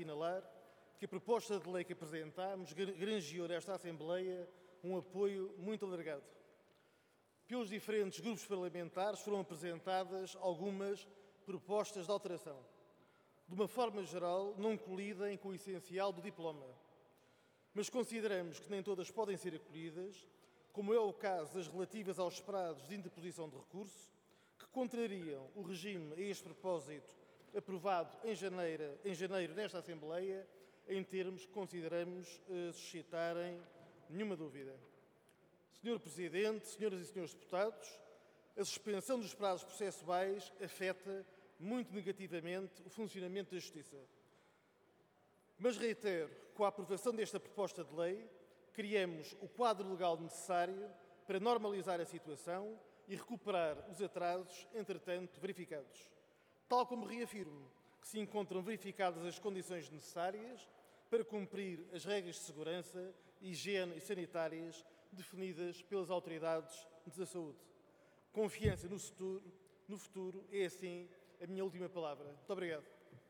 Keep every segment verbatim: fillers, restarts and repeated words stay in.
assinalar que a proposta de lei que apresentámos granjeou nesta Assembleia um apoio muito alargado. Pelos diferentes grupos parlamentares foram apresentadas algumas propostas de alteração. De uma forma geral, não colidem com o essencial do diploma, mas consideramos que nem todas podem ser acolhidas, como é o caso das relativas aos prazos de interposição de recurso, que contrariam o regime a este propósito aprovado em janeiro, em janeiro nesta Assembleia, em termos que consideramos eh, suscitarem nenhuma dúvida. senhor Presidente, senhoras e senhores deputados, a suspensão dos prazos processuais afeta muito negativamente o funcionamento da Justiça. Mas reitero, com a aprovação desta proposta de lei, criamos o quadro legal necessário para normalizar a situação e recuperar os atrasos, entretanto, verificados. Tal como reafirmo que se encontram verificadas as condições necessárias para cumprir as regras de segurança, higiene e sanitárias definidas pelas autoridades da saúde. Confiança no futuro, no futuro é, assim, a minha última palavra. Muito obrigado.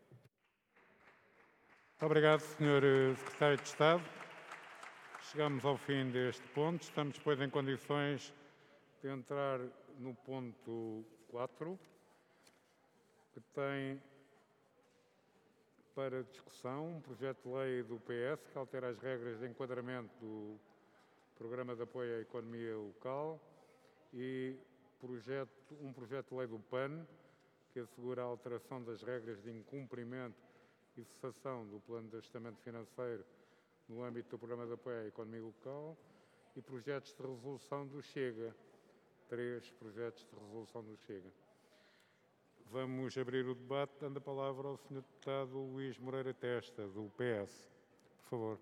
Muito obrigado, senhor Secretário de Estado. Chegamos ao fim deste ponto. Estamos, depois, em condições de entrar no ponto quatro, que tem para discussão um projeto de lei do P S que altera as regras de enquadramento do Programa de Apoio à Economia Local e projeto, um projeto de lei do P A N que assegura a alteração das regras de incumprimento e cessação do Plano de Ajustamento Financeiro no âmbito do Programa de Apoio à Economia Local e projetos de resolução do Chega. Três projetos de resolução do Chega. Vamos abrir o debate, dando a palavra ao senhor Deputado Luís Moreira Testa, do P S. Por favor.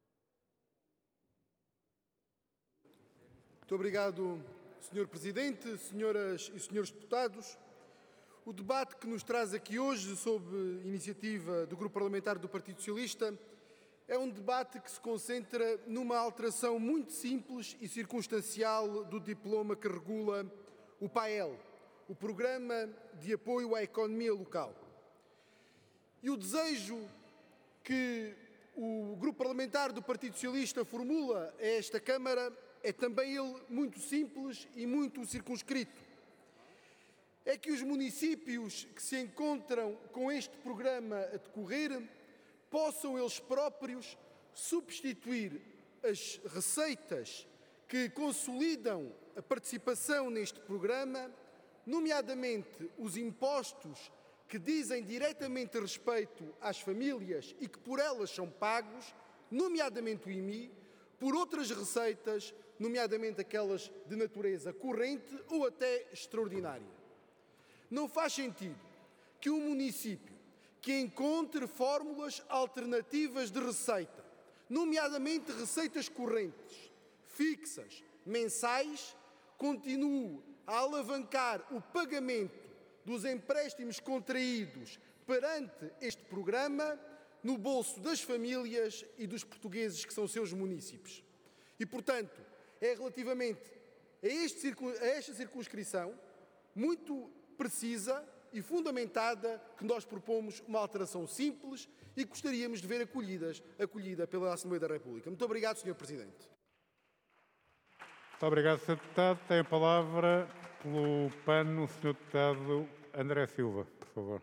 Muito obrigado, senhor Presidente, senhoras e senhores deputados. O debate que nos traz aqui hoje, sob iniciativa do Grupo Parlamentar do Partido Socialista, é um debate que se concentra numa alteração muito simples e circunstancial do diploma que regula o P A E L, o Programa de Apoio à Economia Local. E o desejo que o Grupo Parlamentar do Partido Socialista formula a esta Câmara é também ele muito simples e muito circunscrito. É que os municípios que se encontram com este programa a decorrer possam eles próprios substituir as receitas que consolidam a participação neste programa, nomeadamente os impostos que dizem diretamente respeito às famílias e que por elas são pagos, nomeadamente o I M I, por outras receitas, nomeadamente aquelas de natureza corrente ou até extraordinária. Não faz sentido que um município que encontre fórmulas alternativas de receita, nomeadamente receitas correntes, fixas, mensais, continue a alavancar o pagamento dos empréstimos contraídos perante este programa no bolso das famílias e dos portugueses que são seus munícipes. E, portanto, é relativamente a, este, a esta circunscrição muito precisa e fundamentada que nós propomos uma alteração simples e gostaríamos de ver acolhidas, acolhida pela Assembleia da República. Muito obrigado, senhor Presidente. Muito obrigado, senhor Deputado. Tem a palavra pelo P A N o senhor Deputado André Silva, por favor.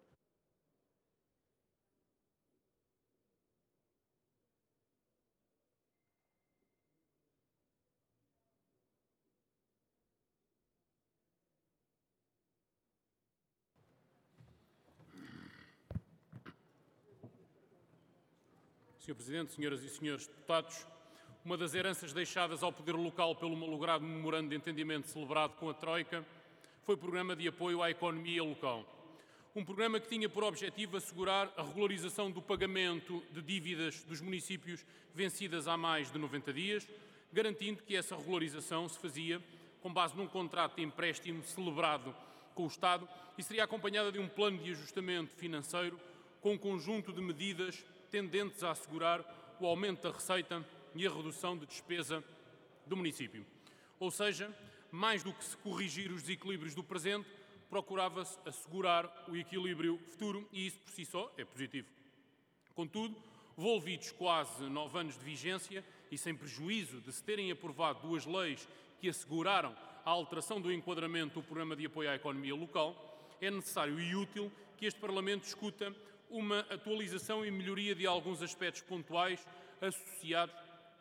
senhor Presidente, senhoras e senhores deputados, uma das heranças deixadas ao poder local pelo malogrado memorando de entendimento celebrado com a Troika foi o Programa de Apoio à Economia Local. Um programa que tinha por objetivo assegurar a regularização do pagamento de dívidas dos municípios vencidas há mais de noventa dias, garantindo que essa regularização se fazia com base num contrato de empréstimo celebrado com o Estado e seria acompanhada de um plano de ajustamento financeiro com um conjunto de medidas tendentes a assegurar o aumento da receita e a redução de despesa do município. Ou seja, mais do que se corrigir os desequilíbrios do presente, procurava-se assegurar o equilíbrio futuro e isso por si só é positivo. Contudo, volvidos quase nove anos de vigência e sem prejuízo de se terem aprovado duas leis que asseguraram a alteração do enquadramento do Programa de Apoio à Economia Local, é necessário e útil que este Parlamento discuta uma atualização e melhoria de alguns aspectos pontuais associados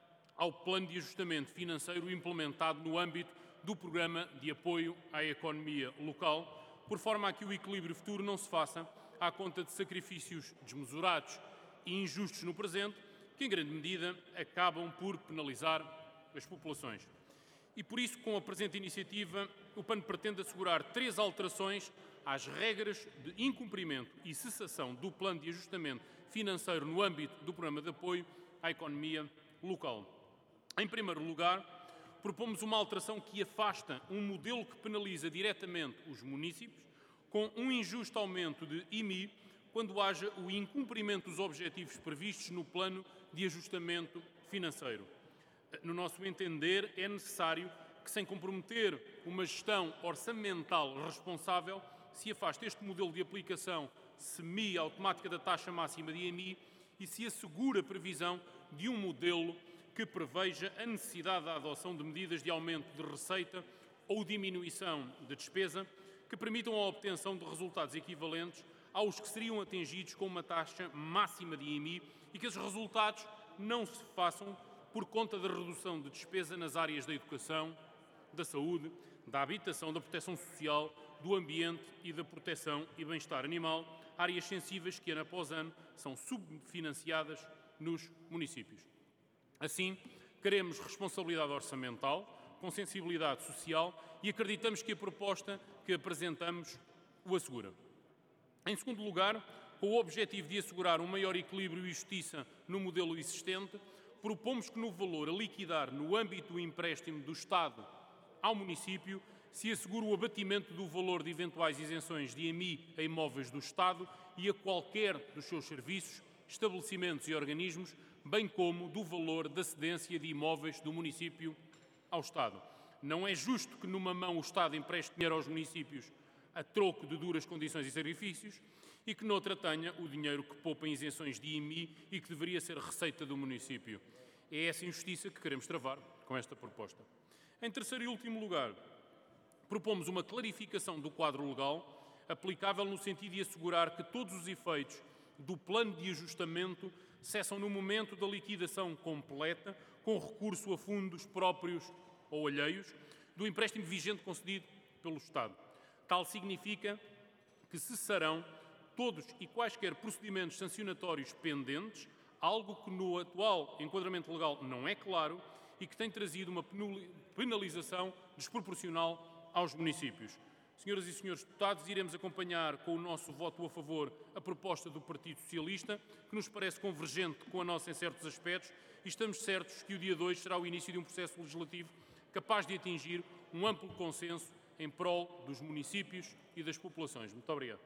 ao plano de ajustamento financeiro implementado no âmbito do Programa de Apoio à Economia Local, por forma a que o equilíbrio futuro não se faça à conta de sacrifícios desmesurados e injustos no presente, que em grande medida acabam por penalizar as populações. E por isso, com a presente iniciativa, o PAN pretende assegurar três alterações às regras de incumprimento e cessação do plano de ajustamento financeiro no âmbito do Programa de Apoio à Economia Local. Em primeiro lugar, propomos uma alteração que afasta um modelo que penaliza diretamente os municípios, com um injusto aumento de I M I, quando haja o incumprimento dos objetivos previstos no plano de ajustamento financeiro. No nosso entender, é necessário que, sem comprometer uma gestão orçamental responsável, se afaste este modelo de aplicação semi-automática da taxa máxima de I M I e se assegure a previsão de um modelo que preveja a necessidade da adoção de medidas de aumento de receita ou diminuição de despesa que permitam a obtenção de resultados equivalentes aos que seriam atingidos com uma taxa máxima de I M I e que esses resultados não se façam por conta da redução de despesa nas áreas da educação, da saúde, da habitação, da proteção social, do ambiente e da proteção e bem-estar animal, áreas sensíveis que ano após ano são subfinanciadas nos municípios. Assim, queremos responsabilidade orçamental, com sensibilidade social e acreditamos que a proposta que apresentamos o assegura. Em segundo lugar, com o objetivo de assegurar um maior equilíbrio e justiça no modelo existente, propomos que no valor a liquidar no âmbito do empréstimo do Estado ao município se assegure o abatimento do valor de eventuais isenções de I M I a imóveis do Estado e a qualquer dos seus serviços, estabelecimentos e organismos, bem como do valor da cedência de imóveis do município ao Estado. Não é justo que numa mão o Estado empreste dinheiro aos municípios a troco de duras condições e sacrifícios e que noutra tenha o dinheiro que poupa em isenções de I M I e que deveria ser receita do município. É essa injustiça que queremos travar com esta proposta. Em terceiro e último lugar, propomos uma clarificação do quadro legal aplicável no sentido de assegurar que todos os efeitos do plano de ajustamento cessam no momento da liquidação completa, com recurso a fundos próprios ou alheios, do empréstimo vigente concedido pelo Estado. Tal significa que cessarão todos e quaisquer procedimentos sancionatórios pendentes, algo que no atual enquadramento legal não é claro e que tem trazido uma penalização desproporcional aos municípios. Senhoras e senhores deputados, iremos acompanhar com o nosso voto a favor a proposta do Partido Socialista, que nos parece convergente com a nossa em certos aspectos, e estamos certos que o dia dois será o início de um processo legislativo capaz de atingir um amplo consenso em prol dos municípios e das populações. Muito obrigado.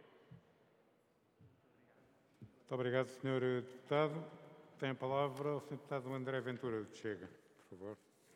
Muito obrigado, senhor Deputado. Tem a palavra o senhor Deputado André Ventura de Chega, por favor.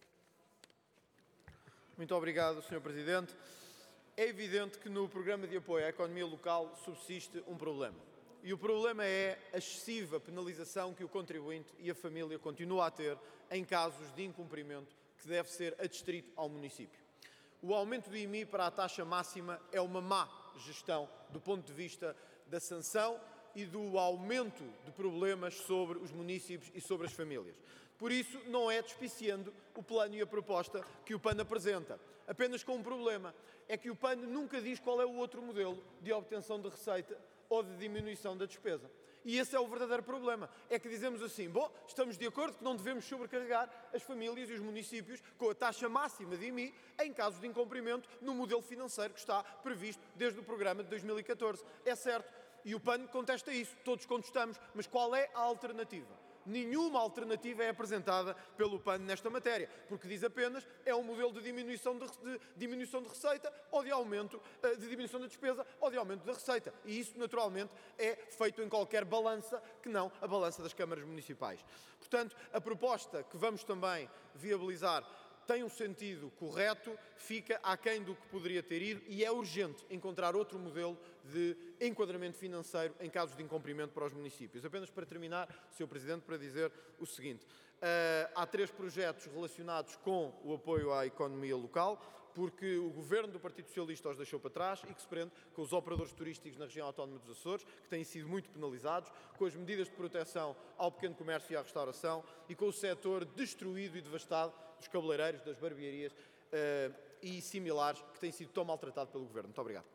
Muito obrigado, senhor Presidente. É evidente que no Programa de Apoio à Economia Local subsiste um problema. E o problema é a excessiva penalização que o contribuinte e a família continuam a ter em casos de incumprimento que deve ser adstrito ao município. O aumento do I M I para a taxa máxima é uma má gestão do ponto de vista da sanção e do aumento de problemas sobre os municípios e sobre as famílias. Por isso, não é despiciando o plano e a proposta que o PAN apresenta. Apenas com um problema, é que o PAN nunca diz qual é o outro modelo de obtenção de receita ou de diminuição da despesa. E esse é o verdadeiro problema. É que dizemos assim, bom, estamos de acordo que não devemos sobrecarregar as famílias e os municípios com a taxa máxima de I M I em caso de incumprimento no modelo financeiro que está previsto desde o programa de dois mil e catorze. É certo, e o PAN contesta isso, todos contestamos, mas qual é a alternativa? Nenhuma alternativa é apresentada pelo PAN nesta matéria, porque diz apenas é um modelo de diminuição de, de, diminuição de receita ou de aumento de diminuição da despesa ou de aumento da receita. E isso, naturalmente, é feito em qualquer balança que não a balança das câmaras municipais. Portanto, a proposta que vamos também viabilizar tem um sentido correto, fica aquém do que poderia ter ido e é urgente encontrar outro modelo de enquadramento financeiro em casos de incumprimento para os municípios. Apenas para terminar, senhor Presidente, para dizer o seguinte. Uh, há três projetos relacionados com o apoio à economia local, porque o Governo do Partido Socialista os deixou para trás e que se prende com os operadores turísticos na região autónoma dos Açores, que têm sido muito penalizados, com as medidas de proteção ao pequeno comércio e à restauração e com o setor destruído e devastado dos cabeleireiros, das barbearias uh, e similares, que têm sido tão maltratados pelo Governo. Muito obrigado.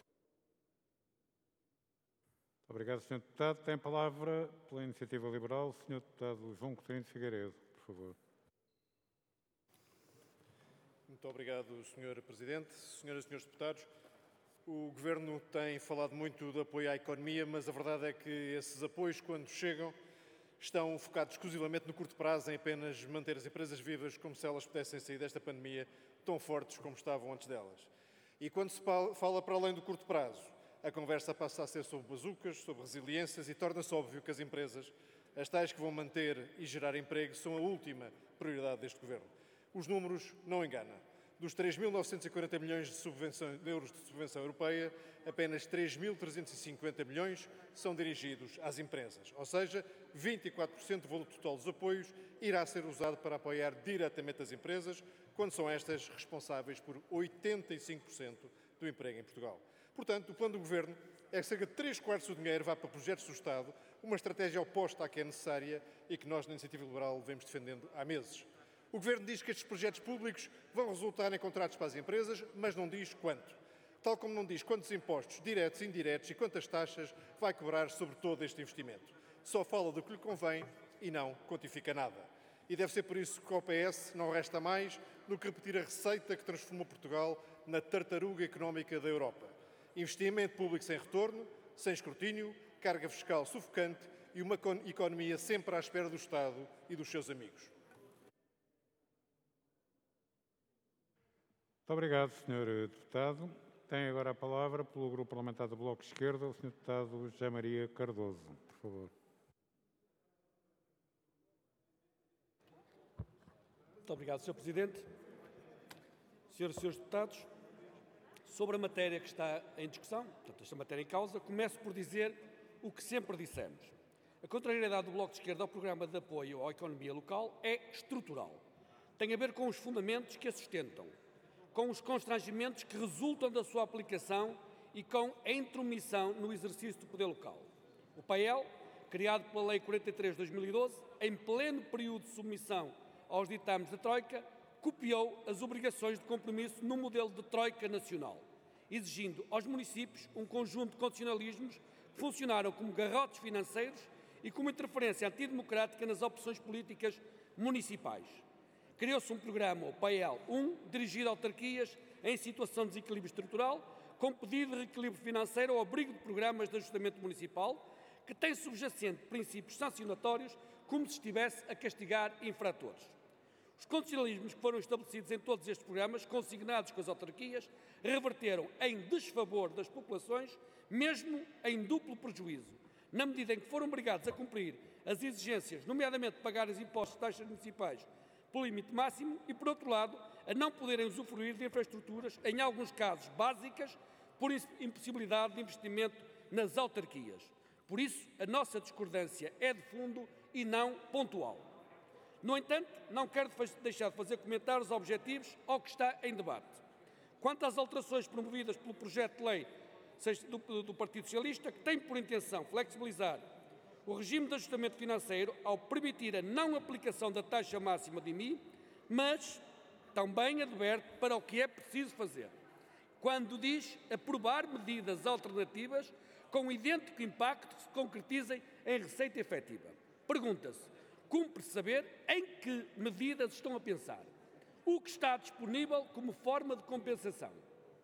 Obrigado, senhor Deputado. Tem a palavra, pela Iniciativa Liberal, o senhor Deputado João Coutinho de Figueiredo, por favor. Muito obrigado, senhor Presidente. Senhoras e senhores deputados, o Governo tem falado muito de apoio à economia, mas a verdade é que esses apoios, quando chegam, estão focados exclusivamente no curto prazo em apenas manter as empresas vivas como se elas pudessem sair desta pandemia tão fortes como estavam antes delas. E quando se fala para além do curto prazo, a conversa passa a ser sobre bazucas, sobre resiliências e torna-se óbvio que as empresas, as tais que vão manter e gerar emprego, são a última prioridade deste Governo. Os números não enganam. Dos três mil novecentos e quarenta milhões de, subvenção, de euros de subvenção europeia, apenas três mil trezentos e cinquenta milhões são dirigidos às empresas. Ou seja, vinte e quatro por cento do valor total dos apoios irá ser usado para apoiar diretamente as empresas, quando são estas responsáveis por oitenta e cinco por cento do emprego em Portugal. Portanto, o plano do Governo é que cerca de três quartos do dinheiro vá para projetos do Estado, uma estratégia oposta à que é necessária e que nós, na Iniciativa Liberal, vemos defendendo há meses. O Governo diz que estes projetos públicos vão resultar em contratos para as empresas, mas não diz quanto. Tal como não diz quantos impostos, diretos e indiretos, e quantas taxas vai cobrar sobre todo este investimento. Só fala do que lhe convém e não quantifica nada. E deve ser por isso que ao P S não resta mais do que repetir a receita que transformou Portugal na tartaruga económica da Europa. Investimento público sem retorno, sem escrutínio, carga fiscal sufocante e uma economia sempre à espera do Estado e dos seus amigos. Muito obrigado, senhor Deputado. Tem agora a palavra, pelo Grupo Parlamentar do Bloco de Esquerda, o senhor Deputado José Maria Cardoso, por favor. Muito obrigado, senhor Presidente. Senhoras e senhores deputados, sobre a matéria que está em discussão, portanto, esta matéria em causa, começo por dizer o que sempre dissemos. A contrariedade do Bloco de Esquerda ao programa de apoio à economia local é estrutural. Tem a ver com os fundamentos que a sustentam, com os constrangimentos que resultam da sua aplicação e com a intromissão no exercício do poder local. O P A E L, criado pela Lei quarenta e três de dois mil e doze, em pleno período de submissão aos ditames da Troika, copiou as obrigações de compromisso no modelo de Troika nacional, exigindo aos municípios um conjunto de condicionalismos que funcionaram como garrotes financeiros e como interferência antidemocrática nas opções políticas municipais. Criou-se um programa, o P A E L um, dirigido a autarquias em situação de desequilíbrio estrutural, com pedido de reequilíbrio financeiro ao abrigo de programas de ajustamento municipal, que tem subjacente princípios sancionatórios, como se estivesse a castigar infratores. Os condicionalismos que foram estabelecidos em todos estes programas, consignados com as autarquias, reverteram em desfavor das populações, mesmo em duplo prejuízo, na medida em que foram obrigados a cumprir as exigências, nomeadamente pagar os impostos e taxas municipais pelo limite máximo e, por outro lado, a não poderem usufruir de infraestruturas, em alguns casos básicas, por impossibilidade de investimento nas autarquias. Por isso, a nossa discordância é de fundo e não pontual. No entanto, não quero deixar de fazer comentários objetivos ao que está em debate. Quanto às alterações promovidas pelo projeto de lei do, do Partido Socialista, que tem por intenção flexibilizar o regime de ajustamento financeiro ao permitir a não aplicação da taxa máxima de I M I, mas também adverte para o que é preciso fazer, quando diz aprovar medidas alternativas com idêntico impacto que se concretizem em receita efetiva. Pergunta-se, cumpre saber em que medidas estão a pensar, o que está disponível como forma de compensação.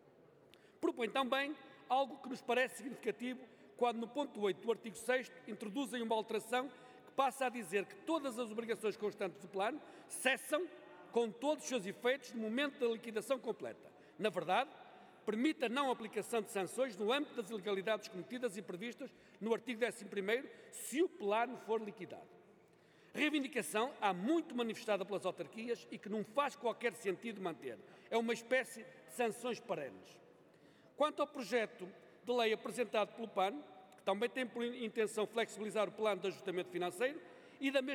Propõe também algo que nos parece significativo quando no ponto oito do artigo sexto introduzem uma alteração que passa a dizer que todas as obrigações constantes do plano cessam com todos os seus efeitos no momento da liquidação completa. Na verdade, permite a não aplicação de sanções no âmbito das ilegalidades cometidas e previstas no artigo décimo primeiro, se o plano for liquidado. Reivindicação há muito manifestada pelas autarquias e que não faz qualquer sentido manter. É uma espécie de sanções perenes. Quanto ao projeto de lei apresentado pelo P A N, que também tem por intenção flexibilizar o plano de ajustamento financeiro e da mesma